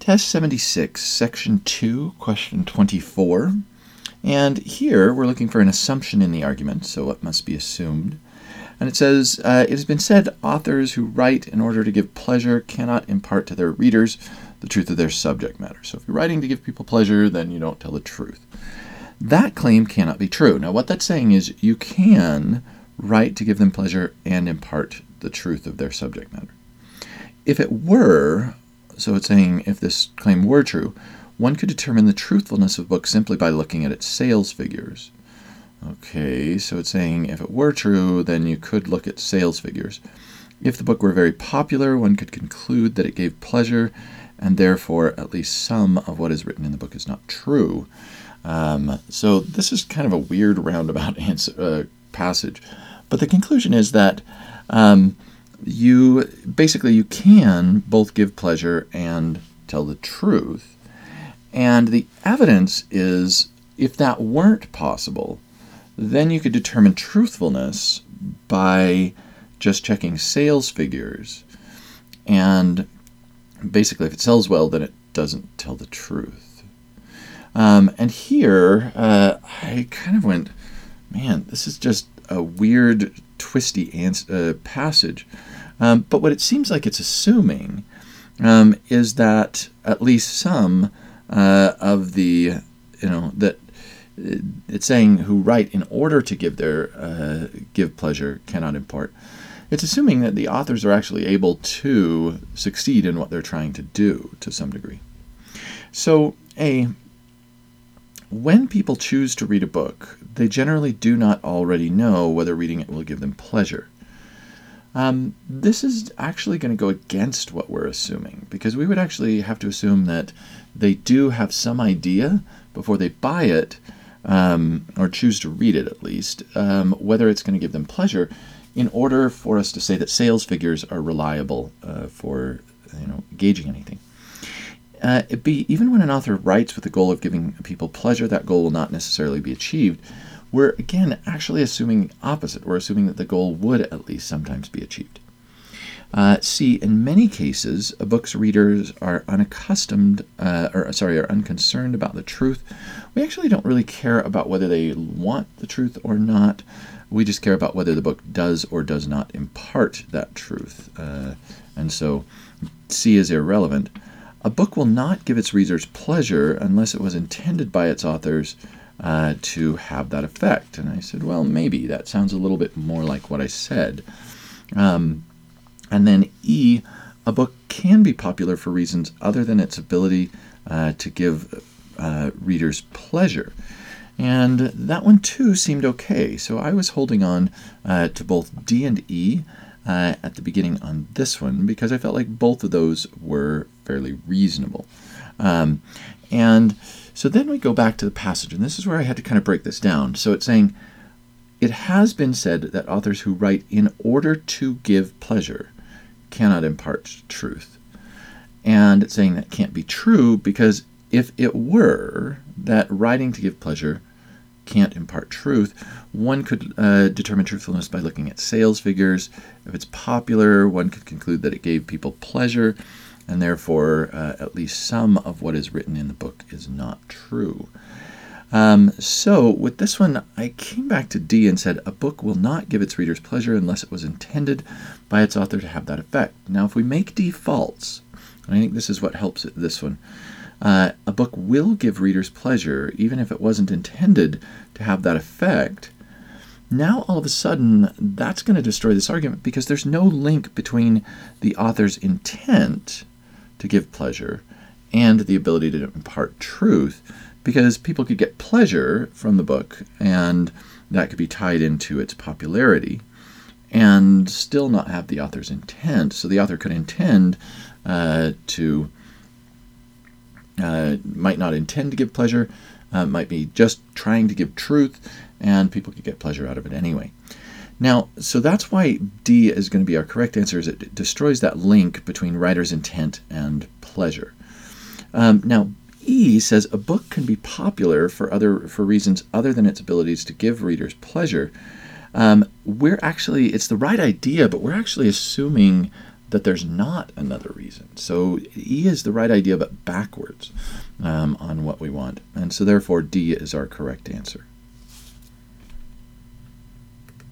Test 76, Section 2, Question 24. And here we're looking for an assumption in the argument, so what must be assumed. And it says, it has been said, authors who write in order to give pleasure cannot impart to their readers the truth of their subject matter. So if you're writing to give people pleasure, then you don't tell the truth. That claim cannot be true. Now what that's saying is you can write to give them pleasure and impart the truth of their subject matter. If it were, so it's saying if this claim were true, one could determine the truthfulness of a book simply by looking at its sales figures. Okay, so it's saying if it were true, then you could look at sales figures. If the book were very popular, one could conclude that it gave pleasure, and therefore at least some of what is written in the book is not true. So this is kind of a weird roundabout passage. But the conclusion is that you can both give pleasure and tell the truth. And the evidence is, if that weren't possible, then you could determine truthfulness by just checking sales figures. And basically, if it sells well, then it doesn't tell the truth. And here, I kind of went, man, this is just a weird, twisty passage. But what it seems like it's assuming is that at least some of the, that it's saying who write in order to give pleasure cannot impart. It's assuming that the authors are actually able to succeed in what they're trying to do to some degree. So, when people choose to read a book, they generally do not already know whether reading it will give them pleasure. This is actually going to go against what we're assuming, because we would actually have to assume that they do have some idea before they buy it, or choose to read it at least, whether it's going to give them pleasure, in order for us to say that sales figures are reliable for gauging anything. Even when an author writes with the goal of giving people pleasure, that goal will not necessarily be achieved. We're, again, actually assuming the opposite. We're assuming that the goal would at least sometimes be achieved. C, in many cases, a book's readers are unconcerned about the truth. We actually don't really care about whether they want the truth or not. We just care about whether the book does or does not impart that truth. And so C is irrelevant. A book will not give its readers pleasure unless it was intended by its authors to have that effect. And I said, well, maybe. That sounds a little bit more like what I said. And then E, a book can be popular for reasons other than its ability to give readers pleasure. And that one, too, seemed okay. So I was holding on to both D and E at the beginning on this one, because I felt like both of those were fairly reasonable. And so then we go back to the passage, and this is where I had to kind of break this down. So it's saying, it has been said that authors who write in order to give pleasure cannot impart truth. And it's saying that can't be true, because if it were that writing to give pleasure can't impart truth, one could determine truthfulness by looking at sales figures. If it's popular, one could conclude that it gave people pleasure, and therefore at least some of what is written in the book is not true. So with this one, I came back to D and said, a book will not give its readers pleasure unless it was intended by its author to have that effect. Now, if we make D false, and I think this is what helps this one, a book will give readers pleasure even if it wasn't intended to have that effect. Now, all of a sudden, that's going to destroy this argument, because there's no link between the author's intent to give pleasure and the ability to impart truth, because people could get pleasure from the book, and that could be tied into its popularity, and still not have the author's intent. So the author could intend might not intend to give pleasure, might be just trying to give truth, and people could get pleasure out of it anyway. Now, so that's why D is going to be our correct answer, is it destroys that link between writer's intent and pleasure. Now, E says a book can be popular for reasons other than its abilities to give readers pleasure. It's the right idea, but we're actually assuming that there's not another reason. So E is the right idea, but backwards on what we want. And so therefore D is our correct answer.